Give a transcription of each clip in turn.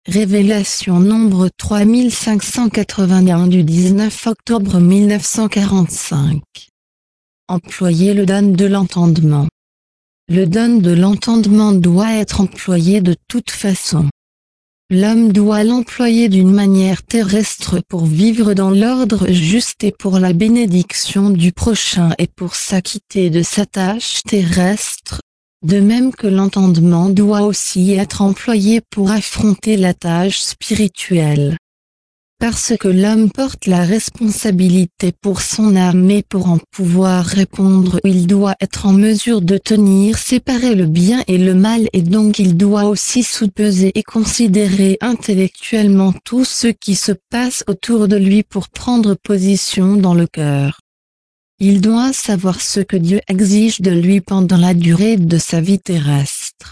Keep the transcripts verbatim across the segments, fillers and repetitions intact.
Révélation nombre trois mille cinq cent quatre-vingt-un du dix-neuf octobre mille neuf cent quarante-cinq. Employer le don de l'entendement. Le don de l'entendement doit être employé de toute façon. L'homme doit l'employer d'une manière terrestre pour vivre dans l'ordre juste et pour la bénédiction du prochain et pour s'acquitter de sa tâche terrestre, de même que l'entendement doit aussi être employé pour affronter la tâche spirituelle. Parce que l'homme porte la responsabilité pour son âme et pour en pouvoir répondre, il doit être en mesure de tenir séparé le bien et le mal et donc il doit aussi soupeser et considérer intellectuellement tout ce qui se passe autour de lui pour prendre position dans le cœur. Il doit savoir ce que Dieu exige de lui pendant la durée de sa vie terrestre.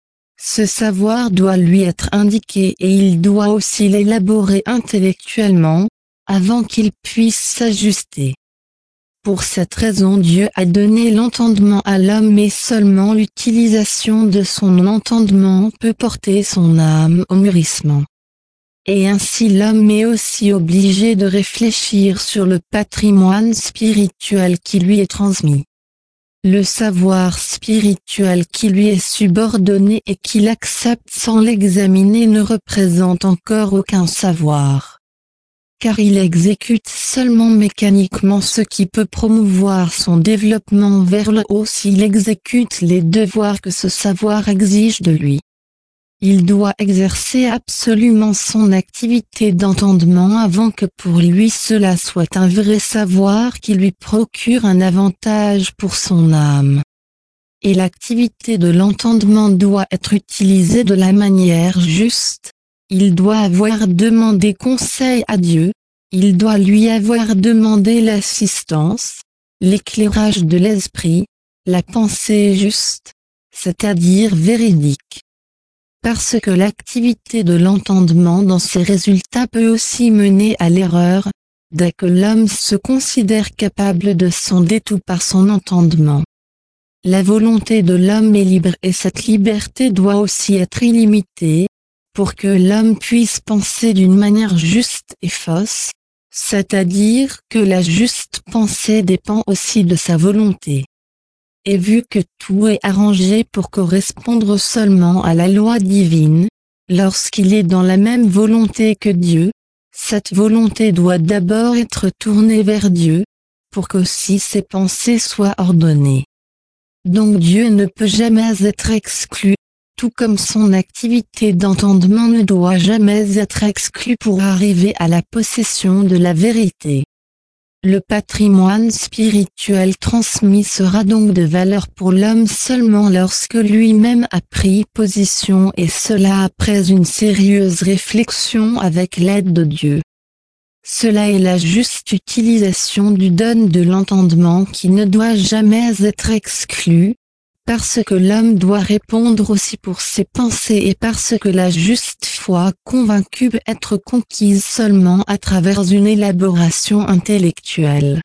Ce savoir doit lui être indiqué et il doit aussi l'élaborer intellectuellement, avant qu'il puisse s'ajuster. Pour cette raison Dieu a donné l'entendement à l'homme et seulement l'utilisation de son entendement peut porter son âme au mûrissement. Et ainsi l'homme est aussi obligé de réfléchir sur le patrimoine spirituel qui lui est transmis. Le savoir spirituel qui lui est subordonné et qu'il accepte sans l'examiner ne représente encore aucun savoir. Car il exécute seulement mécaniquement ce qui peut promouvoir son développement vers le haut s'il exécute les devoirs que ce savoir exige de lui. Il doit exercer absolument son activité d'entendement avant que pour lui cela soit un vrai savoir qui lui procure un avantage pour son âme. Et l'activité de l'entendement doit être utilisée de la manière juste, il doit avoir demandé conseil à Dieu, il doit lui avoir demandé l'assistance, l'éclairage de l'esprit, la pensée juste, c'est-à-dire véridique. Parce que l'activité de l'entendement dans ses résultats peut aussi mener à l'erreur, dès que l'homme se considère capable de sonder tout par son entendement. La volonté de l'homme est libre et cette liberté doit aussi être illimitée, pour que l'homme puisse penser d'une manière juste et fausse, c'est-à-dire que la juste pensée dépend aussi de sa volonté. Et vu que tout est arrangé pour correspondre seulement à la loi divine, lorsqu'il est dans la même volonté que Dieu, cette volonté doit d'abord être tournée vers Dieu, pour qu'aussi ses pensées soient ordonnées. Donc Dieu ne peut jamais être exclu, tout comme son activité d'entendement ne doit jamais être exclue pour arriver à la possession de la vérité. Le patrimoine spirituel transmis sera donc de valeur pour l'homme seulement lorsque lui-même a pris position et cela après une sérieuse réflexion avec l'aide de Dieu. Cela est la juste utilisation du don de l'entendement qui ne doit jamais être exclu, parce que l'homme doit répondre aussi pour ses pensées et parce que la juste foi convaincue peut être conquise seulement à travers une élaboration intellectuelle.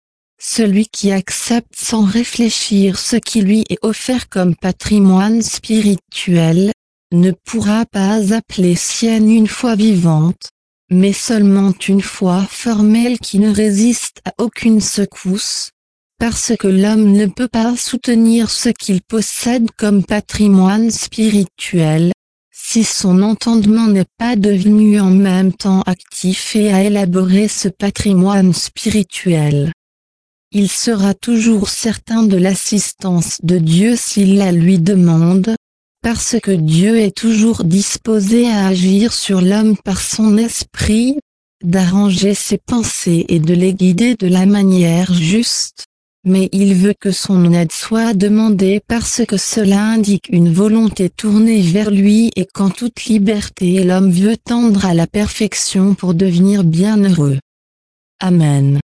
Celui qui accepte sans réfléchir ce qui lui est offert comme patrimoine spirituel, ne pourra pas appeler sienne une foi vivante, mais seulement une foi formelle qui ne résiste à aucune secousse, parce que l'homme ne peut pas soutenir ce qu'il possède comme patrimoine spirituel, si son entendement n'est pas devenu en même temps actif et a élaboré ce patrimoine spirituel. Il sera toujours certain de l'assistance de Dieu s'il la lui demande, parce que Dieu est toujours disposé à agir sur l'homme par son esprit, d'arranger ses pensées et de les guider de la manière juste. Mais il veut que son aide soit demandée parce que cela indique une volonté tournée vers lui et qu'en toute liberté l'homme veut tendre à la perfection pour devenir bienheureux. Amen.